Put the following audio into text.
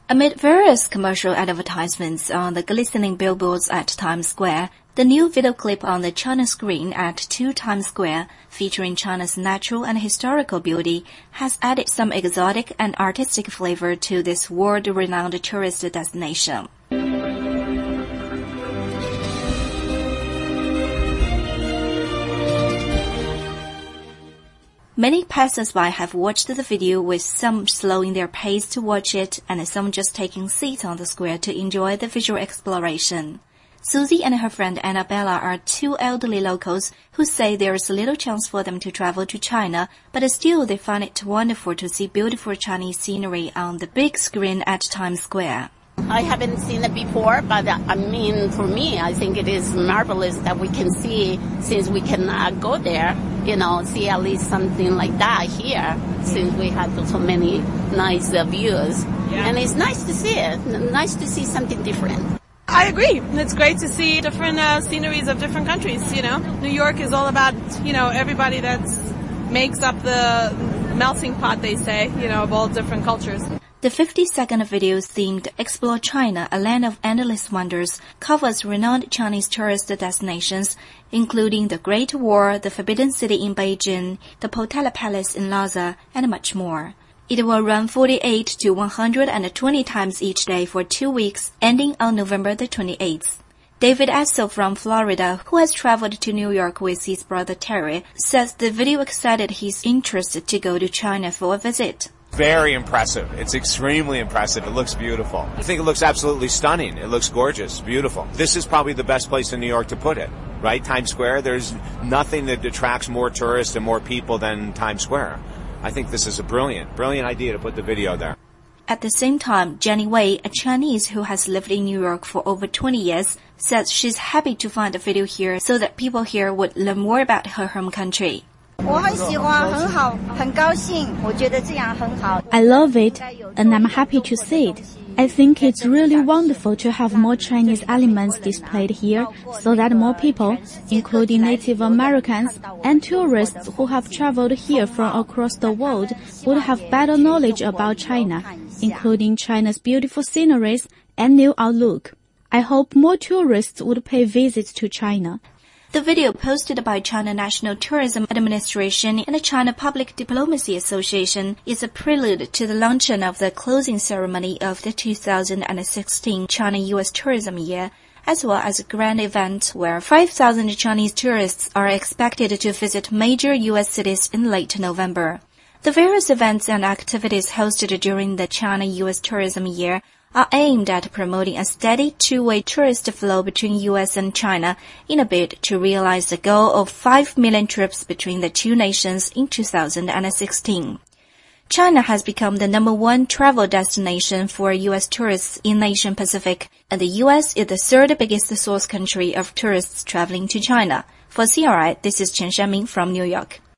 Amid various commercial advertisements on the glistening billboards at Times Square, the new video clip on the China screen at 2 Times Square, featuring China's natural and historical beauty, has added some exotic and artistic flavor to this world-renowned tourist destination. Many passers-by have watched the video, with some slowing their pace to watch it and some just taking seats on the square to enjoy the visual exploration. Susie and her friend Annabella are 2 elderly locals who say there is little chance for them to travel to China, but still they find it wonderful to see beautiful Chinese scenery on the big screen at Times Square. I haven't seen it before, but for me, I think it is marvelous that we can see, since we cannot go there, see at least something like that here, since we have so many nice views. Yeah. And it's nice to see it, nice to see something different. I agree. It's great to see different sceneries of different countries, New York is all about, everybody that makes up the melting pot, they say, of all different cultures. The 50-second video themed Explore China, a Land of Endless Wonders covers renowned Chinese tourist destinations, including the Great Wall, the Forbidden City in Beijing, the Potala Palace in Lhasa, and much more. It will run 48 to 120 times each day for 2 weeks, ending on November the 28th. David Essel from Florida, who has traveled to New York with his brother Terry, says the video excited his interest to go to China for a visit. Very impressive. It's extremely impressive. It looks beautiful. I think it looks absolutely stunning. It looks gorgeous, beautiful. This is probably the best place in New York to put it, right? Times Square, there's nothing that attracts more tourists and more people than Times Square. I think this is a brilliant idea to put the video there. At the same time, Jenny Wei, a Chinese who has lived in New York for over 20 years, says she's happy to find a video here so that people here would learn more about her home country. I love it, and I'm happy to see it. I think it's really wonderful to have more Chinese elements displayed here so that more people, including Native Americans and tourists who have traveled here from across the world, would have better knowledge about China, including China's beautiful sceneries and new outlook. I hope more tourists would pay visits to China. The video, posted by China National Tourism Administration and the China Public Diplomacy Association, is a prelude to the luncheon of the closing ceremony of the 2016 China-US Tourism Year, as well as a grand event where 5,000 Chinese tourists are expected to visit major US cities in late November. The various events and activities hosted during the China-US Tourism Year are aimed at promoting a steady two-way tourist flow between US and China in a bid to realize the goal of 5 million trips between the two nations in 2016. China has become the #1 travel destination for US tourists in Asia Pacific, and the US is the 3rd biggest source country of tourists traveling to China. For CRI, this is Chen Shanming from New York.